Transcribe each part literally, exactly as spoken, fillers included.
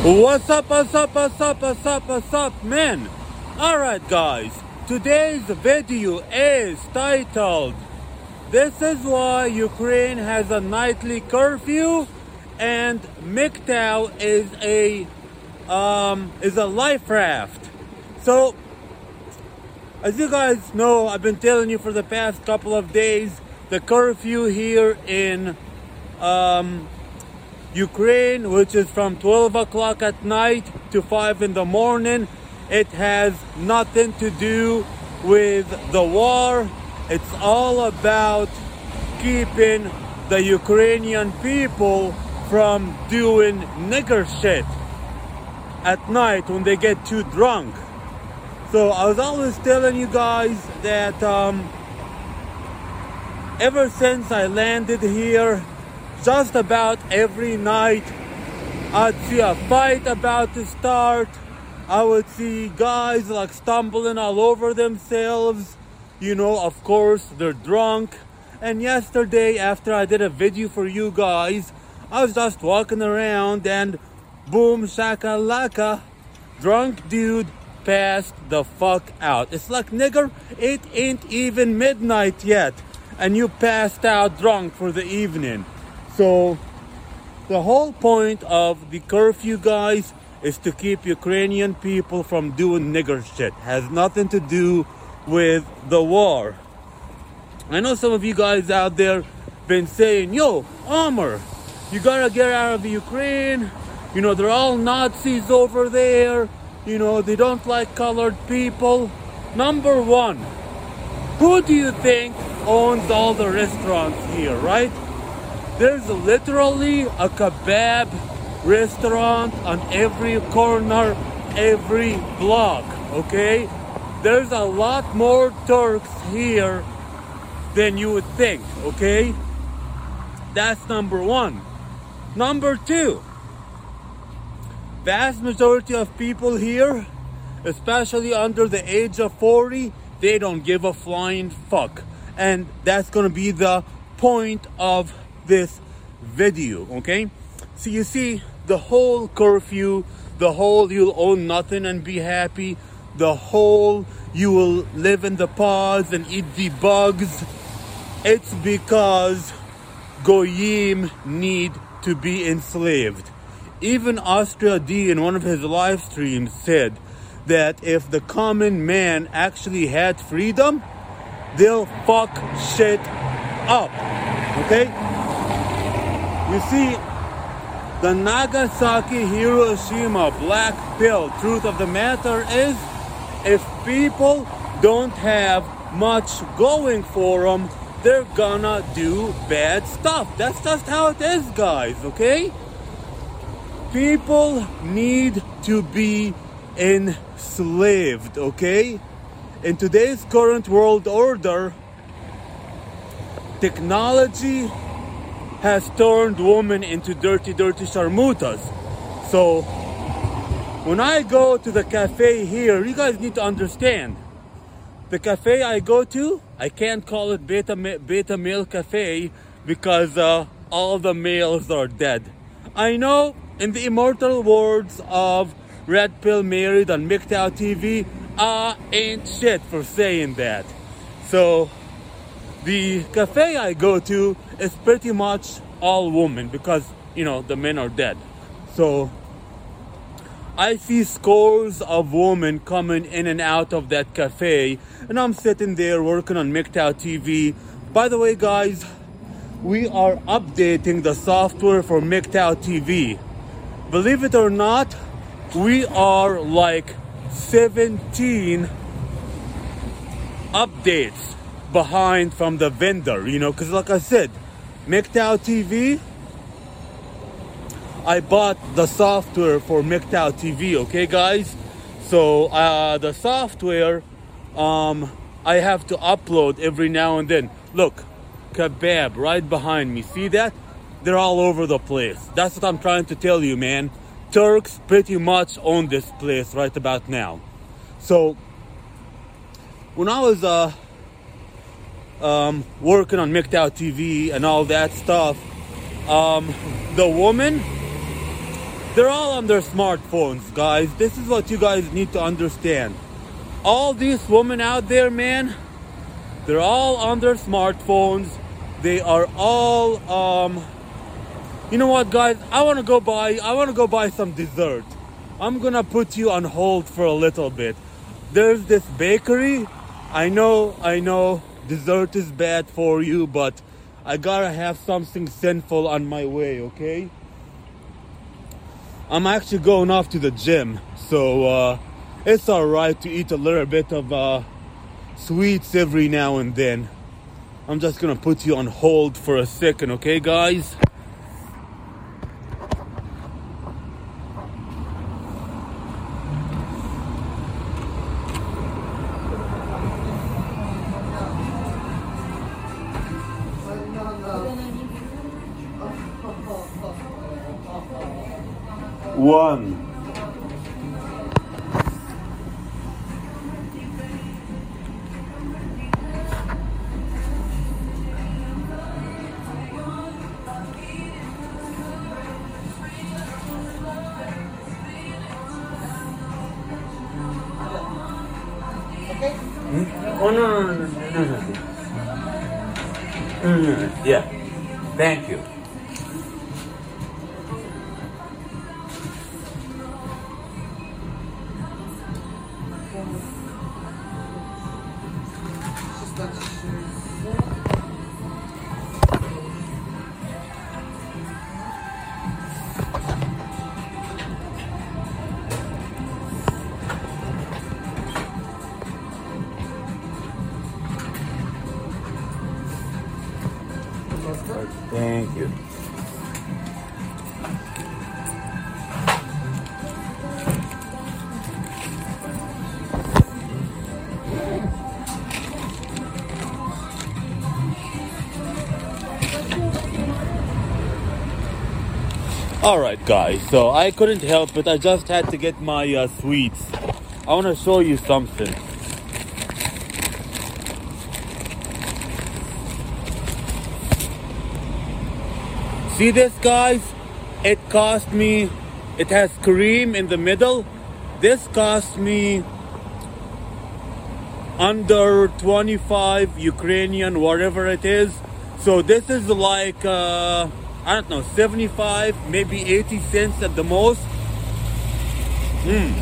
What's up, what's up, what's up, what's up, what's up, man? Alright, guys, today's video is titled, "This is why Ukraine has a nightly curfew and M G T O W is a, um, is a life raft." So, as you guys know, I've been telling you for the past couple of days, the curfew here in, um, Ukraine, which is from twelve o'clock at night to five in the morning. It has nothing to do with the war. It's all about keeping the Ukrainian people from doing nigger shit at night when they get too drunk. So I was always telling you guys that um, ever since I landed here, just about every night, I'd see a fight about to start. I would see guys like stumbling all over themselves. You know, of course, they're drunk. And yesterday, after I did a video for you guys, I was just walking around and boom, shakalaka, drunk dude passed the fuck out. It's like, nigger, it ain't even midnight yet, and you passed out drunk for the evening. So, the whole point of the curfew, guys, is to keep Ukrainian people from doing nigger shit. Has nothing to do with the war. I know some of you guys out there been saying, "Yo, Omar, you gotta get out of the Ukraine. You know, they're all Nazis over there. You know, they don't like colored people." Number one, who do you think owns all the restaurants here, right? There's literally a kebab restaurant on every corner, every block, okay? There's a lot more Turks here than you would think, okay? That's number one. Number two, vast majority of people here, especially under the age of forty, they don't give a flying fuck. And that's gonna be the point of this video, okay? So you see, the whole curfew, the whole you'll own nothing and be happy, the whole you will live in the pods and eat the bugs, it's because Goyim need to be enslaved. Even Austria D in one of his live streams said that if the common man actually had freedom, they'll fuck shit up, okay? You see, the Nagasaki Hiroshima black pill truth of the matter is, if people don't have much going for them, they're gonna do bad stuff. That's just how it is, guys, okay? People need to be enslaved, okay? In today's current world order, technology has turned women into dirty, dirty sharmutas. So, when I go to the cafe here, you guys need to understand. The cafe I go to, I can't call it beta, beta male cafe because uh, all the males are dead. I know, in the immortal words of Red Pill Married on M G T O W T V, I ain't shit for saying that. So, the cafe I go to is pretty much all women because, you know, the men are dead. So, I see scores of women coming in and out of that cafe, and I'm sitting there working on M G T O W T V. By the way, guys, we are updating the software for M G T O W T V. Believe it or not, we are like seventeen updates behind from the vendor, you know, because like I said, M G T O W T V, I bought the software for M G T O W T V, okay, guys? So, uh, the software, um, I have to upload every now and then. Look, kebab right behind me. See that? They're all over the place. That's what I'm trying to tell you, man. Turks pretty much own this place right about now. So, when I was, uh, Um, working on M G T O W T V and all that stuff, um, the woman They're all on their smartphones, guys. This is what you guys need to understand. All these women out there, man, they're all on their smartphones. They are all, um, you know what, guys? I want to go buy, I want to go buy some dessert. I'm going to put you on hold for a little bit. There's this bakery. I know, I know, dessert is bad for you, but I gotta have something sinful on my way, okay? I'm actually going off to the gym, so uh, it's alright to eat a little bit of uh, sweets every now and then. I'm just gonna put you on hold for a second, okay, guys? One. Okay? Hmm? Oh, no, no, no, no, no, no. No, no, no. Yeah. Thank you. Thank you. Alright guys, so I couldn't help it. I just had to get my uh, sweets. I want to show you something. See this, guys? It cost me, it has cream in the middle. This cost me under twenty-five Ukrainian, whatever it is. So this is like, uh, I don't know, seventy-five, maybe eighty cents at the most. Mmm.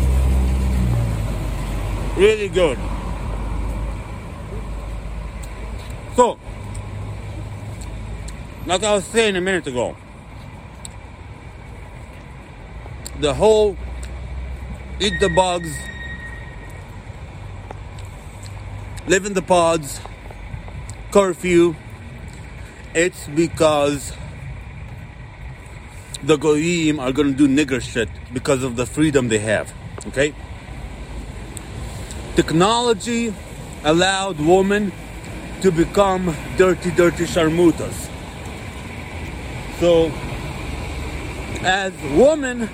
Really good. So, like I was saying a minute ago, the whole eat the bugs, live in the pods, curfew, it's because the goyim are going to do nigger shit because of the freedom they have, okay? Technology allowed women to become dirty, dirty sharmutas. So, as women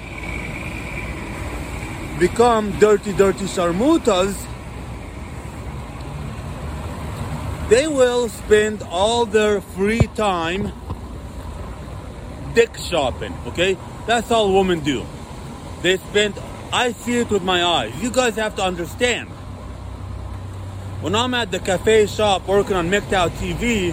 become dirty, dirty sharmutas, they will spend all their free time dick shopping, okay? That's all women do. They spend, I see it with my eyes. You guys have to understand. When I'm at the cafe shop working on M G T O W T V,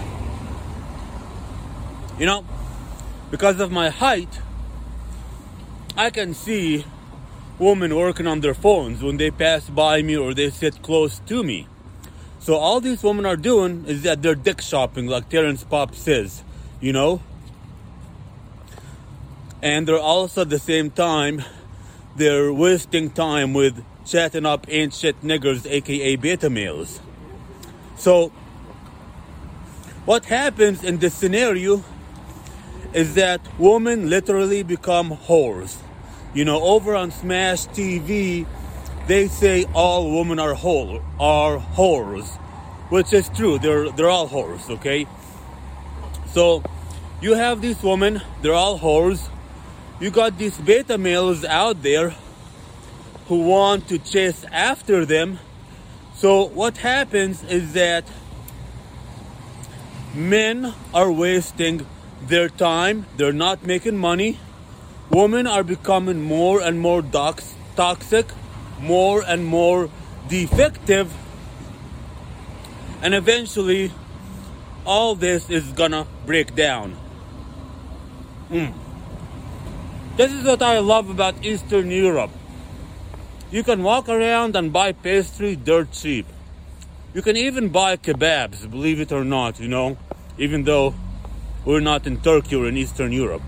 you know, because of my height, I can see women working on their phones when they pass by me or they sit close to me. So all these women are doing is that they're dick shopping, like Terrence Popp says, you know? And they're also at the same time, they're wasting time with chatting up ain't shit niggers, aka beta males. So, what happens in this scenario is that women literally become whores. You know, over on Smash T V, they say all women are whore, are whores, which is true. They're they're all whores, okay? So, you have these women, they're all whores. You got these beta males out there who want to chase after them. So what happens is that men are wasting their time. They're not making money. women are becoming more and more dox- toxic, more and more defective, and eventually all this is gonna break down. Mm. This is what I love about Eastern Europe. You can walk around and buy pastry dirt cheap. You can even buy kebabs, believe it or not, you know, even though we're not in Turkey or in Eastern Europe.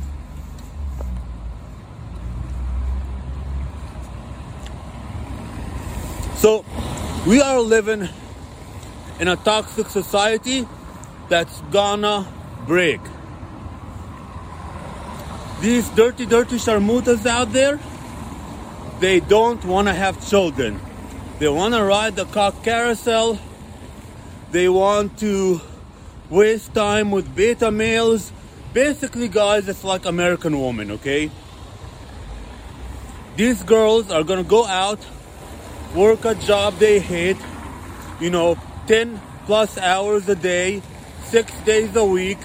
So, we are living in a toxic society that's gonna break. These dirty, dirty sharmutas out there, they don't want to have children. They want to ride the cock carousel. They want to waste time with beta males. Basically, guys, it's like American Woman, okay? These girls are gonna go out, work a job they hate, you know, ten plus hours a day, six days a week.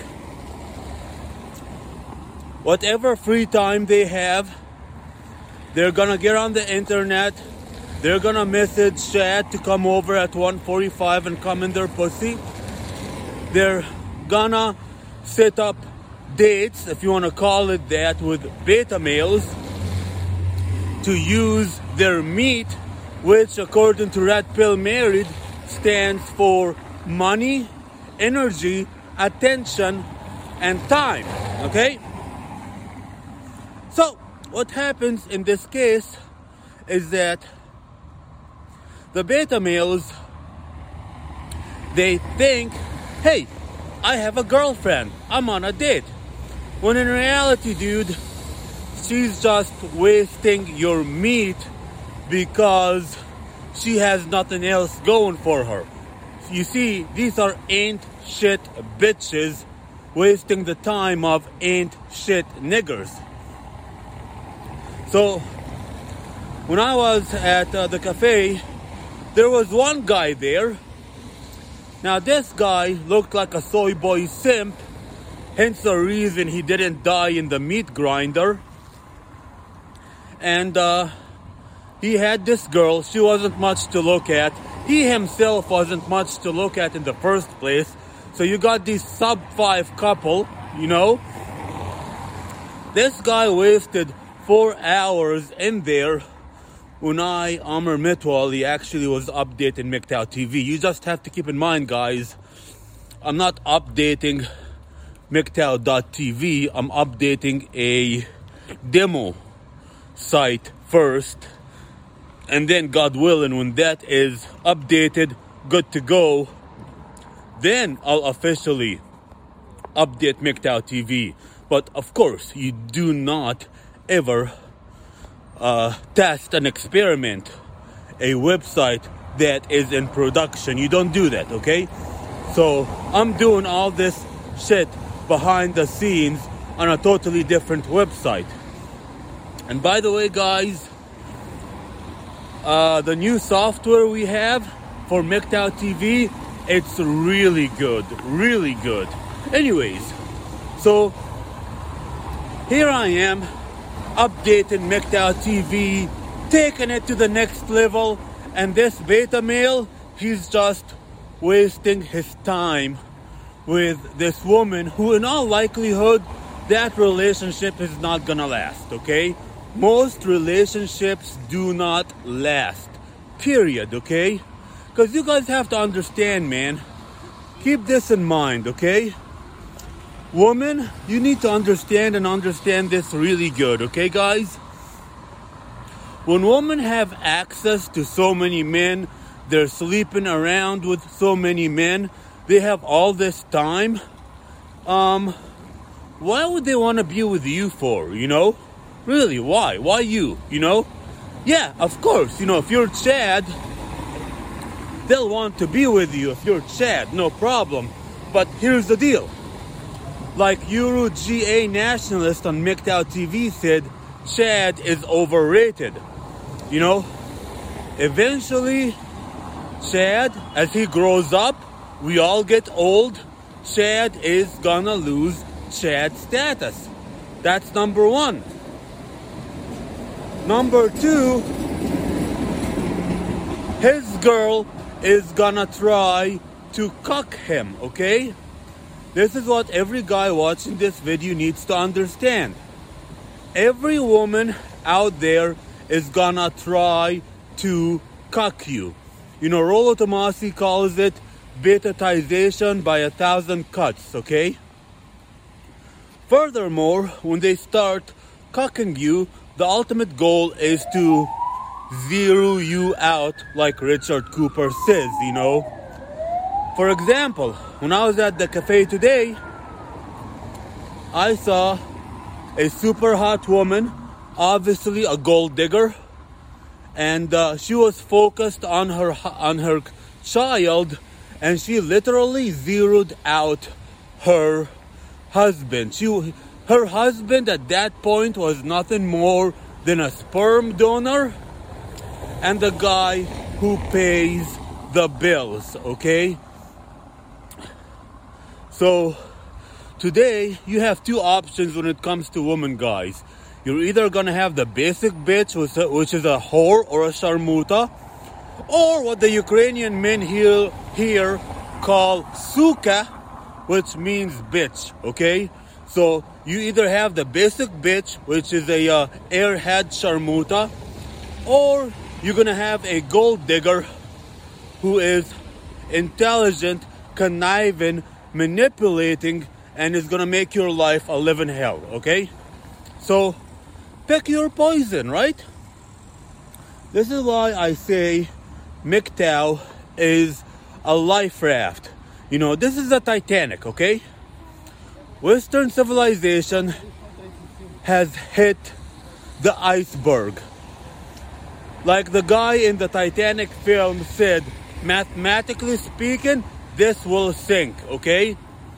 Whatever free time they have, they're gonna get on the internet. They're gonna message Chad to come over at one forty-five and come in their pussy. They're gonna set up dates, if you wanna call it that, with beta males to use their meat, which according to Red Pill Married stands for money, energy, attention, and time, okay? So, what happens in this case is that the beta males, they think, hey, I have a girlfriend, I'm on a date. When in reality, dude, she's just wasting your meat because she has nothing else going for her. You see, these are ain't shit bitches wasting the time of ain't shit niggers. So, when I was at uh, the cafe, there was one guy there. Now, this guy looked like a soy boy simp, hence the reason he didn't die in the meat grinder. And uh, he had this girl. She wasn't much to look at. He himself wasn't much to look at in the first place. So you got this sub five couple, you know. This guy wasted four hours in there. Unai Amr Mitwali actually was updating M G T O W T V. You just have to keep in mind, guys, I'm not updating M G T O W dot T V. I'm updating a demo site first. And then, God willing, when that is updated, good to go, then I'll officially update M G T O W T V. But of course, you do not ever uh, test and experiment a website that is in production. You don't do that, okay? So I'm doing all this shit behind the scenes on a totally different website. And by the way, guys, uh, the new software we have for M G T O W T V, it's really good, really good. Anyways, so here I am, updating M G T O W T V, taking it to the next level, and this beta male, he's just wasting his time with this woman who, in all likelihood, that relationship is not gonna last, okay? Most relationships do not last, period, okay? Because you guys have to understand, man, keep this in mind, okay? Woman, you need to understand and understand this really good, okay, guys? When women have access to so many men, they're sleeping around with so many men, they have all this time, um, why would they want to be with you for, you know? Really, why? Why you, you know? Yeah, of course, you know, if you're Chad, they'll want to be with you. If you're Chad, no problem. But here's the deal. Like Euro G A nationalist on M G T O W T V said, Chad is overrated. You know, eventually, Chad, as he grows up, we all get old, Chad is gonna lose Chad status. That's number one. Number two, his girl is gonna try to cuck him, okay? This is what every guy watching this video needs to understand. Every woman out there is gonna try to cuck you. You know, Rollo Tomasi calls it betatization by a thousand cuts, okay? Furthermore, when they start cucking you, the ultimate goal is to zero you out, like Richard Cooper says, you know. For example, when I was at the cafe today, I saw a super hot woman, obviously a gold digger, and uh, she was focused on her on her child, and she literally zeroed out her husband. She, her husband at that point was nothing more than a sperm donor and the guy who pays the bills, okay? So today you have two options when it comes to women, guys. You're either gonna have the basic bitch, which is a whore or a sharmuta, or what the Ukrainian men here, here call suka, which means bitch, okay? So you either have the basic bitch, which is a uh, airhead sharmuta, or you're gonna have a gold digger who is intelligent, conniving, manipulating, and is gonna make your life a living hell, okay? So pick your poison, right? This is why I say M G T O W is a life raft. You know, this is the Titanic, okay? Western civilization has hit the iceberg. Like the guy in the Titanic film said, mathematically speaking, this will sink, okay?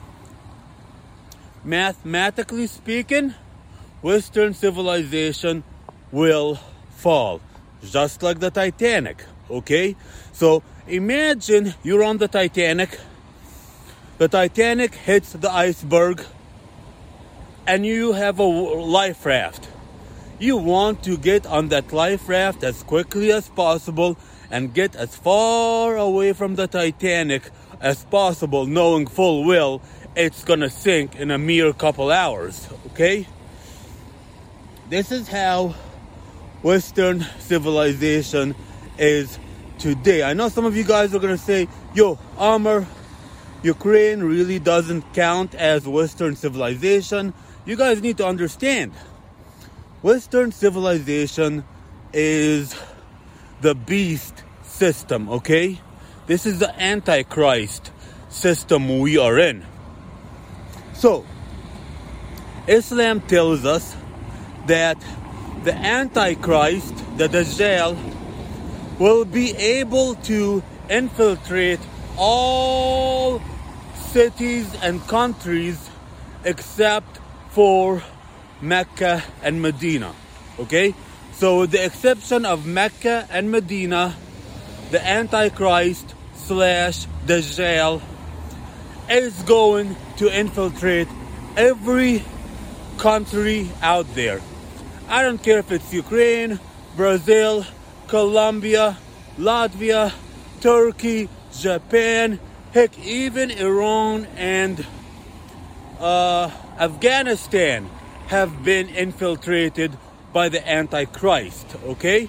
Mathematically speaking, Western civilization will fall, just like the Titanic, okay? So imagine you're on the Titanic, the Titanic hits the iceberg, and you have a life raft. You want to get on that life raft as quickly as possible and get as far away from the Titanic as possible, knowing full well it's gonna sink in a mere couple hours, okay? This is how Western civilization is today. I know some of you guys are gonna say, yo, Amr, Ukraine really doesn't count as Western civilization. You guys need to understand, Western civilization is the beast system, okay? This is the Antichrist system we are in. So, Islam tells us that the Antichrist, the Dajjal, will be able to infiltrate all cities and countries except for Mecca and Medina, okay? So with the exception of Mecca and Medina, the Antichrist slash Dajjal is going to infiltrate every country out there. I don't care if it's Ukraine, Brazil, Colombia, Latvia, Turkey, Japan, heck, even Iran and uh, Afghanistan have been infiltrated by the Antichrist, okay?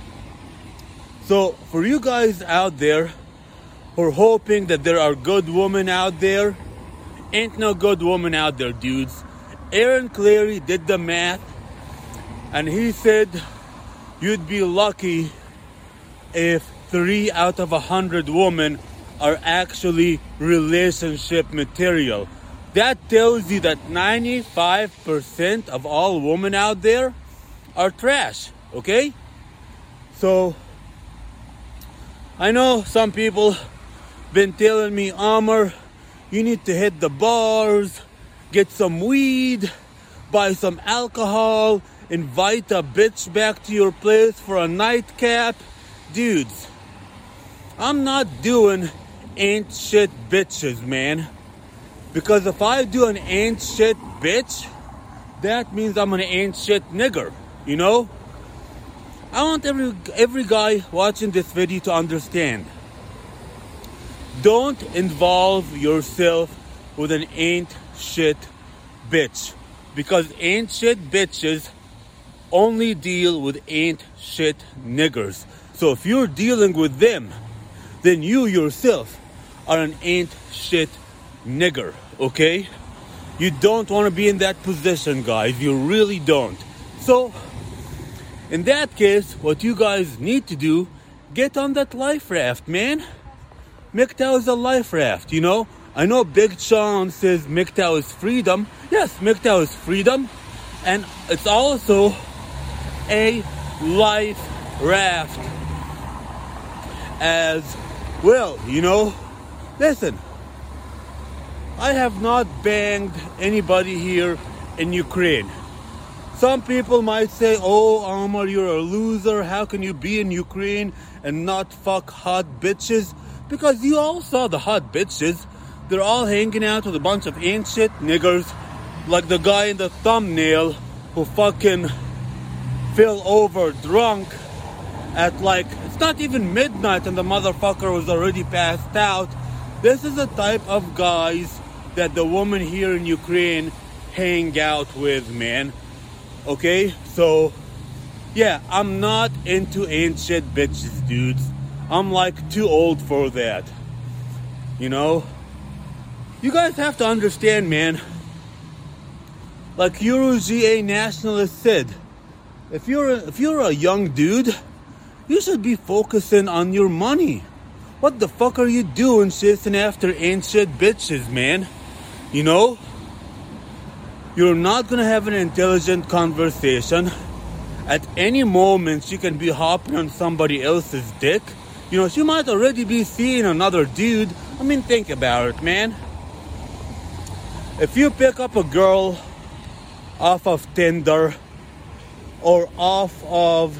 So for you guys out there who are hoping that there are good women out there, ain't no good woman out there, dudes. Aaron Clarey did the math, and he said you'd be lucky if three out of a hundred women are actually relationship material. That tells you that ninety-five percent of all women out there are trash, okay? So, I know some people been telling me, Amr, you need to hit the bars, get some weed, buy some alcohol, invite a bitch back to your place for a nightcap. Dudes, I'm not doing ain't shit bitches, man. Because if I do an ain't shit bitch, that means I'm an ain't shit nigger, you know? I want every every guy watching this video to understand. Don't involve yourself with an ain't shit bitch. Because ain't shit bitches only deal with ain't shit niggers. So if you're dealing with them, then you yourself are an ain't shit nigger, okay? You don't want to be in that position, guys. You really don't. So, in that case, what you guys need to do, get on that life raft, man. M G T O W is a life raft, you know? I know Big Sean says M G T O W is freedom. Yes, M G T O W is freedom. And it's also a life raft as well, you know? Listen, I have not banged anybody here in Ukraine. Some people might say, oh, Omar, you're a loser. How can you be in Ukraine and not fuck hot bitches? Because you all saw the hot bitches. They're all hanging out with a bunch of ain't shit niggers, like the guy in the thumbnail who fucking fell over drunk at like, it's not even midnight and the motherfucker was already passed out. This is the type of guys that the women here in Ukraine hang out with, man. Okay, so yeah, I'm not into ain't shit bitches, dudes. I'm like too old for that. You know? You guys have to understand, man. Like EuroGA nationalist said, if you're a, if you're a young dude, you should be focusing on your money. What the fuck are you doing chasing after ain't shit bitches, man? You know? You're not gonna have an intelligent conversation. At any moment, she can be hopping on somebody else's dick. You know, she might already be seeing another dude. I mean, think about it, man. If you pick up a girl off of Tinder or off of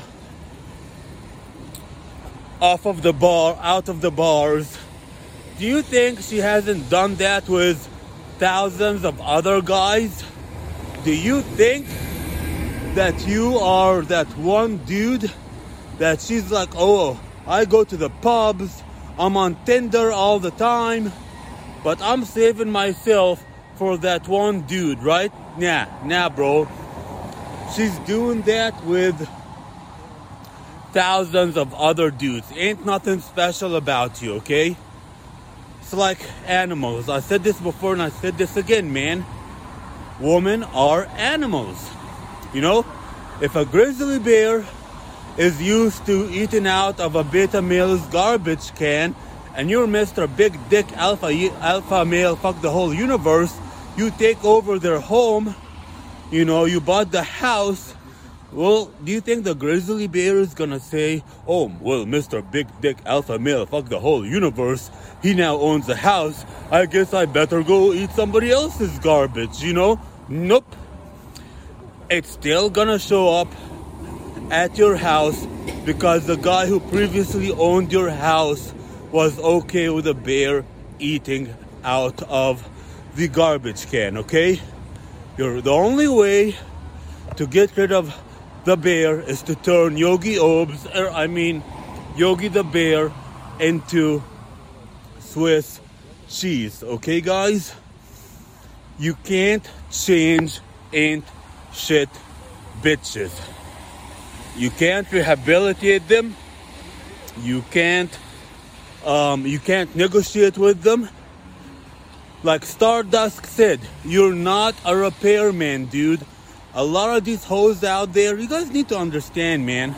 off of the bar, out of the bars, do you think she hasn't done that with thousands of other guys? Do you think that you are that one dude that she's like, oh, I go to the pubs, I'm on Tinder all the time, but I'm saving myself for that one dude, right? Nah, nah, bro. She's doing that with thousands of other dudes. Ain't nothing special about you, okay? It's like animals. I said this before and I said this again, man. Women are animals. You know, if a grizzly bear is used to eating out of a beta male's garbage can, and you're Mister Big Dick Alpha Alpha Male, fuck the whole universe, you take over their home, you know, you bought the house, well, do you think the grizzly bear is gonna say, oh, well, Mister Big Dick Alpha Male, fuck the whole universe, he now owns the house, I guess I better go eat somebody else's garbage, you know? Nope. It's still gonna show up at your house because the guy who previously owned your house was okay with a bear eating out of the garbage can, okay? You're the only way to get rid of the bear is to turn Yogi Obs, or I mean Yogi the bear, into Swiss cheese, okay, guys? You can't change ain't shit bitches. You can't rehabilitate them. You can't um, you can't negotiate with them. Like Stardust said, you're not a repairman, dude. A lot of these hoes out there, you guys need to understand, man.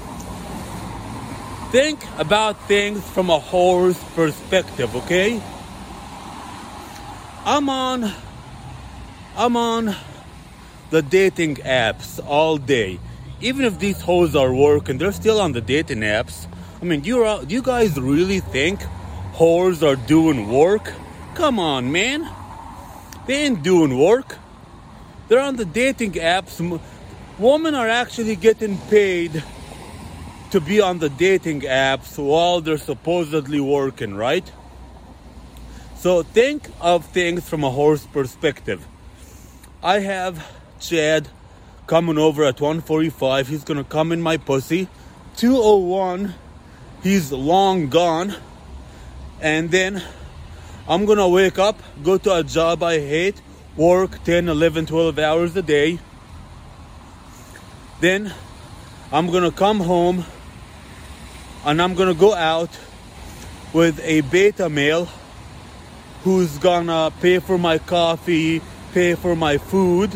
Think about things from a whore's perspective, okay? I'm on I'm on the dating apps all day. Even if these hoes are working, they're still on the dating apps. I mean, do you, do you guys really think whores are doing work? Come on, man. They ain't doing work. They're on the dating apps. Women are actually getting paid to be on the dating apps while they're supposedly working, right? So think of things from a whore's perspective. I have Chad coming over at one forty-five. He's gonna come in my pussy. two oh one, he's long gone. And then I'm gonna wake up, go to a job I hate, work ten, eleven, twelve hours a day. Then I'm gonna come home and I'm gonna go out with a beta male who's gonna pay for my coffee, pay for my food.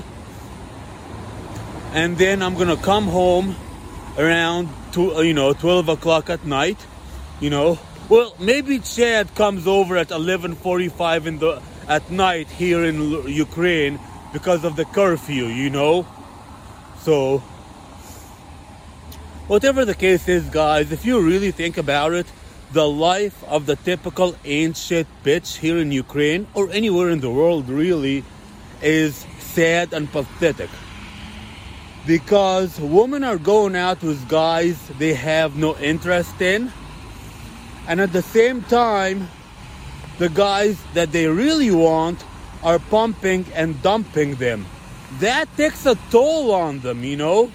And then I'm gonna come home around two, you know, twelve o'clock at night, you know. Well, maybe Chad comes over at eleven forty-five in the at night here in L- Ukraine because of the curfew, you know. So, whatever the case is, guys, if you really think about it, the life of the typical ain't shit bitch here in Ukraine or anywhere in the world really is sad and pathetic. Because women are going out with guys they have no interest in. And at the same time, the guys that they really want are pumping and dumping them. That takes a toll on them, you know?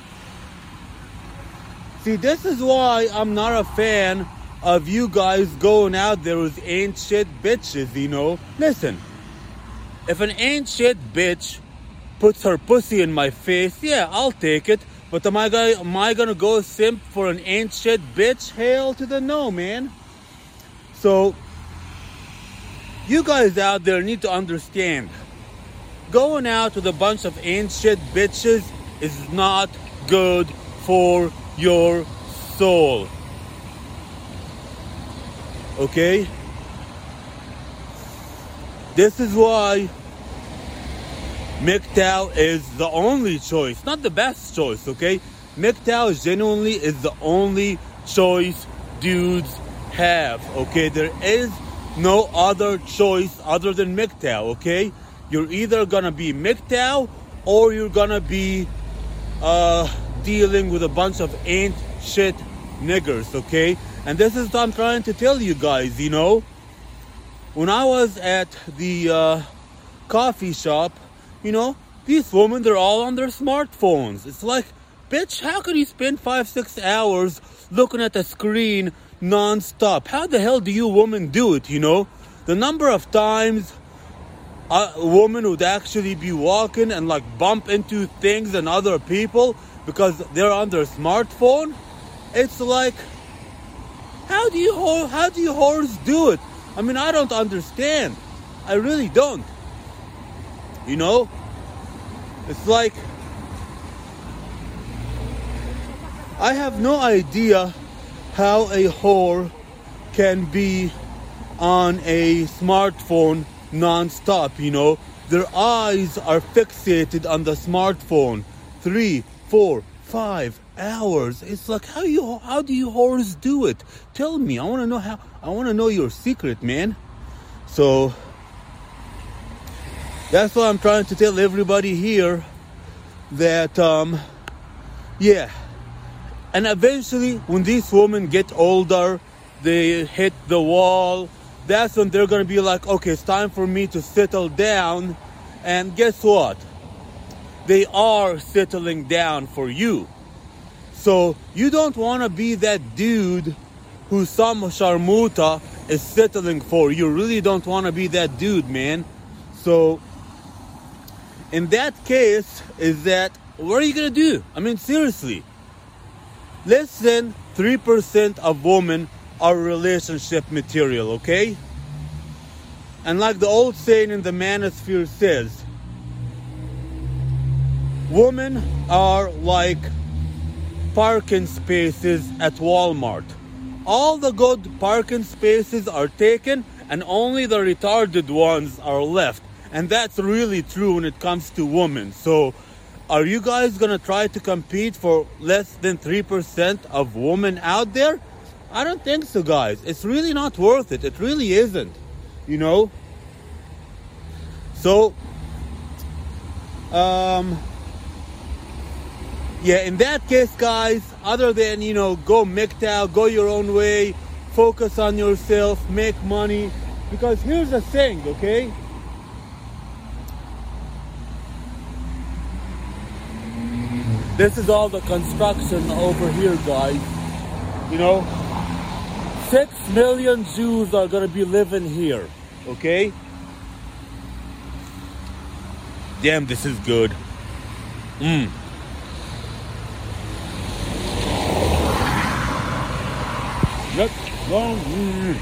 See, this is why I'm not a fan of you guys going out there with ain't shit bitches, you know? Listen, if an ain't shit bitch puts her pussy in my face, yeah, I'll take it. But am I gonna, am I gonna go simp for an ain't shit bitch? Hell to the no, man. So, you guys out there need to understand, going out with a bunch of ain't shit bitches is not good for your soul. Okay? This is why M G T O W is the only choice, not the best choice, okay? M G T O W genuinely is the only choice dudes have, okay? There is no other choice other than M G T O W, okay? You're either gonna be M G T O W or you're gonna be uh, dealing with a bunch of ain't shit niggers, okay? And this is what I'm trying to tell you guys, you know? When I was at the uh, coffee shop, you know, these women, they're all on their smartphones. It's like, bitch, how can you spend five, six hours looking at the screen non-stop? How the hell do you women do it, you know? The number of times a woman would actually be walking and like bump into things and other people because they're on their smartphone, it's like, how do you how do you whores do it? I mean, I don't understand. I really don't. You know? It's like, I have no idea how a whore can be on a smartphone non-stop, you know? Their eyes are fixated on the smartphone. Three, four, five hours. It's like, how you how do you whores do it? Tell me. I want to know how. I want to know your secret, man. So that's why I'm trying to tell everybody here that um yeah. And eventually, when these women get older, they hit the wall, that's when they're going to be like, okay, it's time for me to settle down. And guess what? They are settling down for you. So you don't want to be that dude who some sharmuta is settling for. You really don't want to be that dude, man. So in that case, is that, what are you going to do? I mean, seriously. Less than three percent of women are relationship material, okay? And like the old saying in the manosphere says, women are like parking spaces at Walmart. All the good parking spaces are taken and only the retarded ones are left. And that's really true when it comes to women. So are you guys gonna try to compete for less than three percent of women out there? I don't think so, guys. It's really not worth it. It really isn't, you know? So, um, yeah, in that case, guys, other than, you know, go M G T O W, go your own way, focus on yourself, make money. Because here's the thing, okay? This is all the construction over here, guys. You know, six million Jews are gonna be living here, okay? Damn, this is good. Mmm. Let's go. Mm.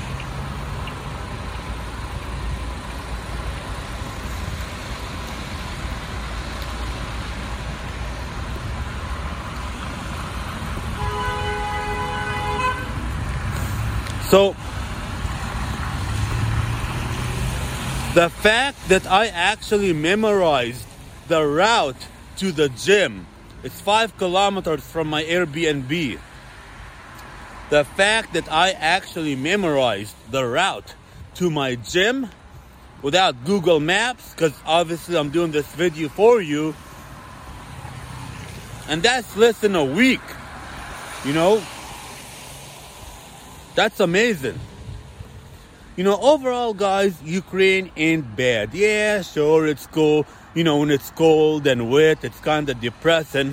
So, the fact that I actually memorized the route to the gym, it's five kilometers from my Airbnb. The fact that I actually memorized the route to my gym without Google Maps, because obviously I'm doing this video for you, and that's less than a week, you know? That's amazing. You know, overall, guys, Ukraine ain't bad. Yeah, sure, it's cool. You know, when it's cold and wet, it's kind of depressing.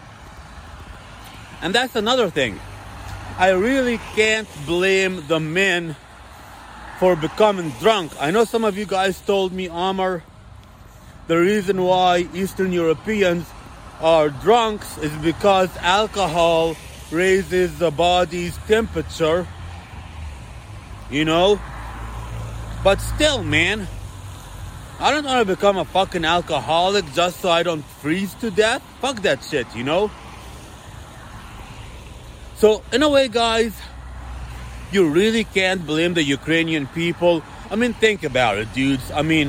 And that's another thing. I really can't blame the men for becoming drunk. I know some of you guys told me, Amar, the reason why Eastern Europeans are drunks is because alcohol raises the body's temperature. You know? But still, man, I don't want to become a fucking alcoholic just so I don't freeze to death. Fuck that shit, you know? So, in a way, guys, you really can't blame the Ukrainian people. I mean, think about it, dudes. I mean,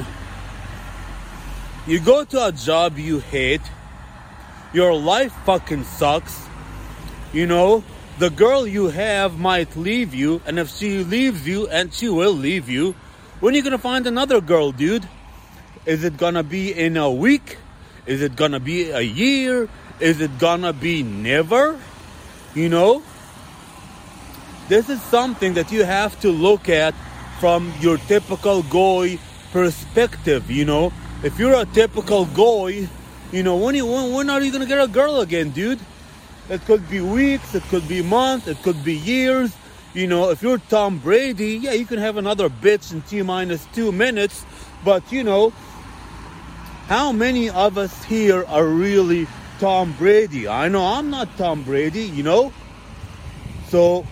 you go to a job you hate, your life fucking sucks, you know? The girl you have might leave you, and if she leaves you, and she will leave you, when are you gonna find another girl, dude? Is it gonna be in a week? Is it gonna be a year? Is it gonna be never? You know? This is something that you have to look at from your typical goy perspective, you know? If you're a typical goy, you know, when, you, when, when are you gonna get a girl again, dude? It could be weeks, it could be months, it could be years. You know, if you're Tom Brady, yeah, you can have another bitch in T minus two minutes. But, you know, how many of us here are really Tom Brady? I know I'm not Tom Brady, you know. So,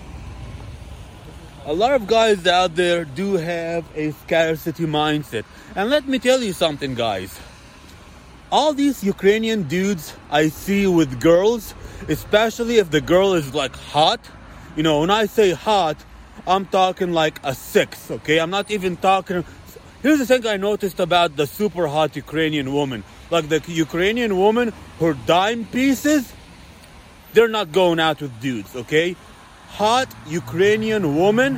a lot of guys out there do have a scarcity mindset. And let me tell you something, guys. All these Ukrainian dudes I see with girls, especially if the girl is like hot. You know, when I say hot, I'm talking like a six, okay? I'm not even talking... Here's the thing I noticed about the super hot Ukrainian woman. Like the Ukrainian woman, her dime pieces, they're not going out with dudes, okay? Hot Ukrainian woman,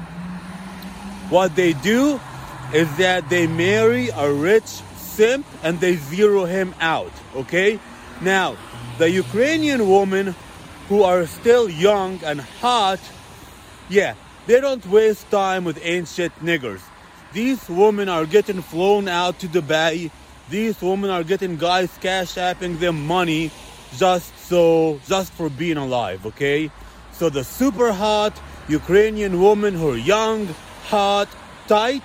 what they do is that they marry a rich simp and they zero him out, okay? Now, the Ukrainian women who are still young and hot, yeah, they don't waste time with ancient niggers. These women are getting flown out to Dubai. These women are getting guys cash apping them money just so, just for being alive, okay? So the super hot Ukrainian women who are young, hot, tight,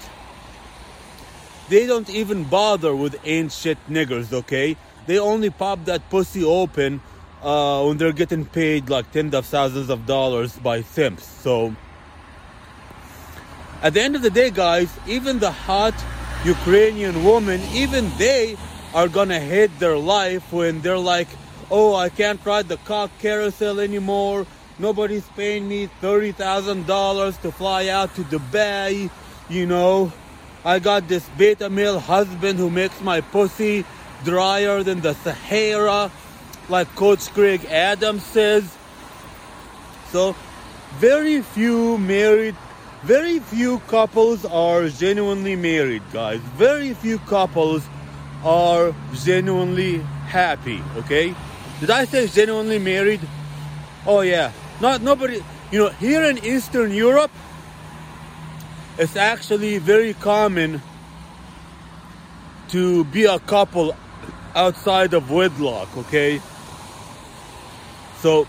they don't even bother with ancient niggers, okay? They only pop that pussy open Uh, when they're getting paid like tens of thousands of dollars by simps. So, at the end of the day, guys, even the hot Ukrainian woman, even they are gonna hate their life when they're like, oh, I can't ride the cock carousel anymore. Nobody's paying me thirty thousand dollars to fly out to Dubai. You know, I got this beta male husband who makes my pussy drier than the Sahara, like Coach Craig Adams says. So, very few married, very few couples are genuinely married, guys. Very few couples are genuinely happy, okay? Did I say genuinely married? Oh yeah, not nobody, you know, here in Eastern Europe, it's actually very common to be a couple outside of wedlock, okay? So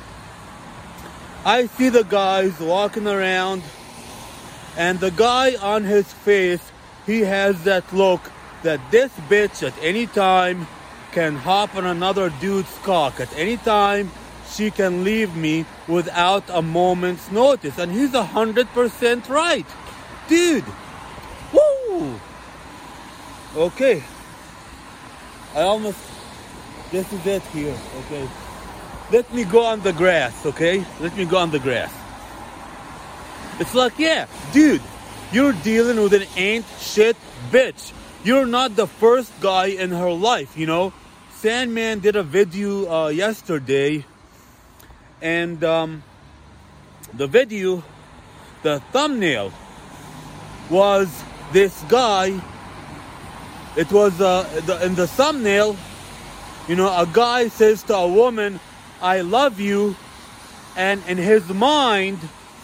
I see the guys walking around, and the guy on his face, he has that look that this bitch at any time can hop on another dude's cock. At any time, she can leave me without a moment's notice. And he's a hundred percent right. Dude. Woo! Okay. I almost... This is it here, okay? Let me go on the grass, okay? Let me go on the grass. It's like, yeah, dude, you're dealing with an ain't shit bitch. You're not the first guy in her life, you know? Sandman did a video uh, yesterday, and um, the video, the thumbnail was this guy. It was uh, the, in the thumbnail, you know, a guy says to a woman, I love you, and in his mind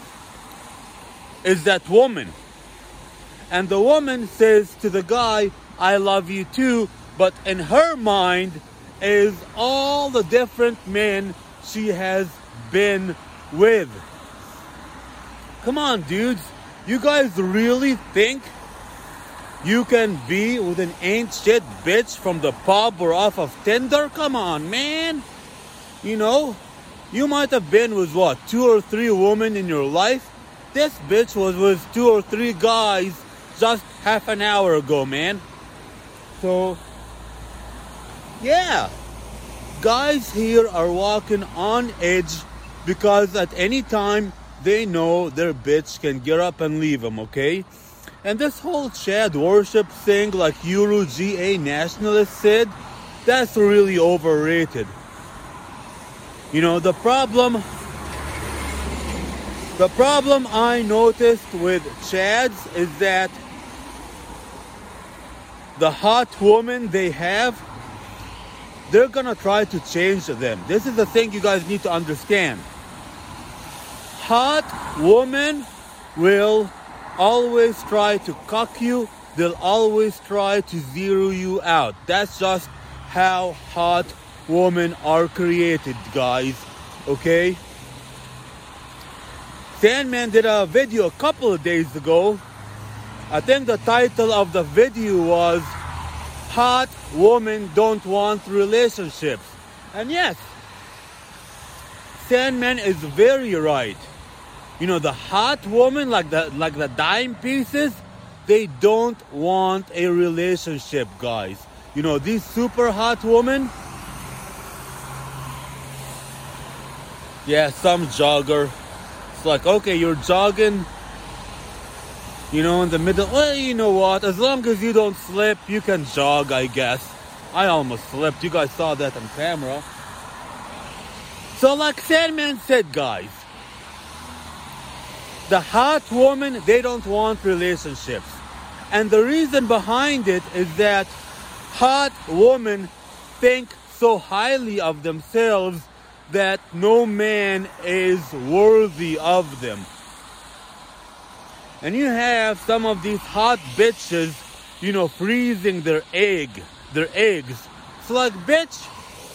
is that woman. And the woman says to the guy, I love you too, but in her mind is all the different men she has been with. Come on, dudes. You guys really think you can be with an ain't shit bitch from the pub or off of Tinder? Come on, man. You know, you might have been with what, two or three women in your life? This bitch was with two or three guys just half an hour ago, man. So, yeah. Guys here are walking on edge because at any time they know their bitch can get up and leave them, okay? And this whole Chad worship thing, like Euro G A nationalists said, that's really overrated. You know, the problem, the problem I noticed with Chads is that the hot woman they have, they're gonna try to change them. This is the thing you guys need to understand. Hot woman will always try to cuck you. They'll always try to zero you out. That's just how hot women are created, guys. Okay? Sandman did a video a couple of days ago. I think the title of the video was Hot Women Don't Want Relationships. And yes, Sandman is very right. You know, the hot woman, like the like the dime pieces, they don't want a relationship, guys. You know, these super hot women, yeah, some jogger. It's like, okay, you're jogging, you know, in the middle. Well, you know what? As long as you don't slip, you can jog, I guess. I almost slipped. You guys saw that on camera. So like Sandman said, guys, the hot woman, they don't want relationships. And the reason behind it is that hot women think so highly of themselves that no man is worthy of them. And you have some of these hot bitches, you know, freezing their egg, their eggs. It's like, bitch,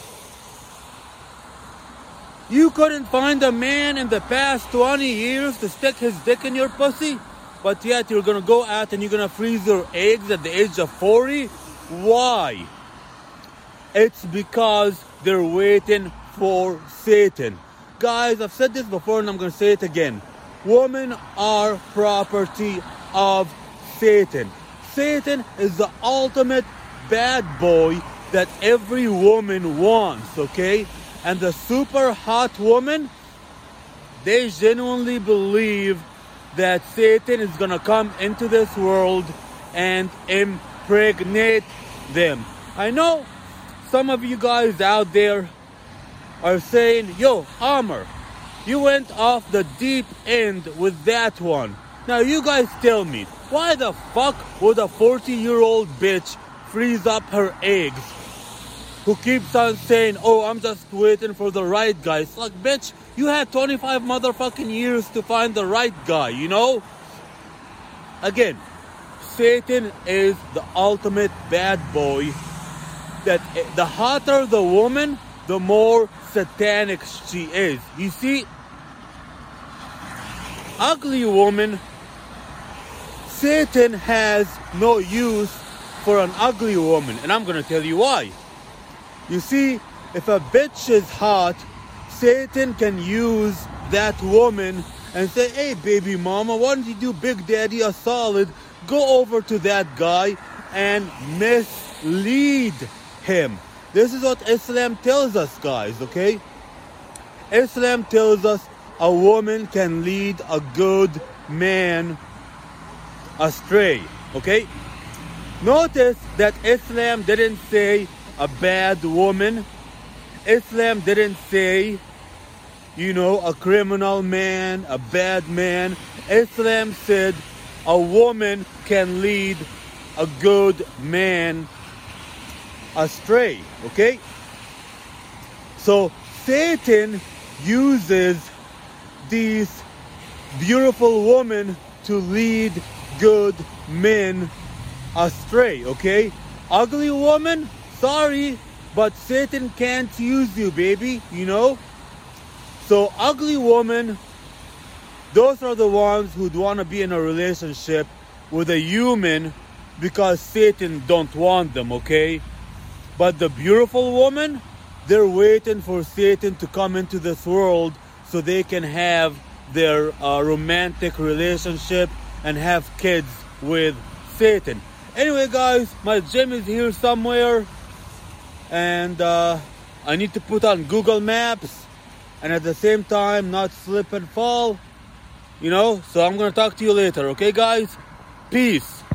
you couldn't find a man in the past twenty years to stick his dick in your pussy, but yet you're gonna go out and you're gonna freeze your eggs at the age of forty? Why? It's because they're waiting for Satan. Guys, I've said this before and I'm gonna say it again. Women are property of Satan. Satan is the ultimate bad boy that every woman wants, okay? And the super hot woman, they genuinely believe that Satan is gonna come into this world and impregnate them. I know some of you guys out there are saying, yo, Amr, you went off the deep end with that one. Now you guys tell me, why the fuck would a forty-year-old bitch freeze up her eggs? Who keeps on saying, oh, I'm just waiting for the right guy. It's like, bitch, you had twenty-five motherfucking years to find the right guy, you know? Again, Satan is the ultimate bad boy. That the hotter the woman, the more satanic she is. You see, ugly woman, Satan has no use for an ugly woman, and I'm gonna tell you why. You see, if a bitch is hot, Satan can use that woman and say, hey baby mama, why don't you do Big Daddy a solid, go over to that guy and mislead him. This is what Islam tells us, guys, okay? Islam tells us a woman can lead a good man astray, okay? Notice that Islam didn't say a bad woman. Islam didn't say, you know, a criminal man, a bad man. Islam said a woman can lead a good man astray, okay? So Satan uses these beautiful women to lead good men astray, okay? Ugly woman, sorry, but Satan can't use you, baby, you know? So ugly woman, those are the ones who'd want to be in a relationship with a human because Satan don't want them, okay? But the beautiful woman, they're waiting for Satan to come into this world so they can have their uh, romantic relationship and have kids with Satan. Anyway, guys, my gym is here somewhere, and uh, I need to put on Google Maps and at the same time not slip and fall, you know? So I'm gonna talk to you later, okay, guys? Peace.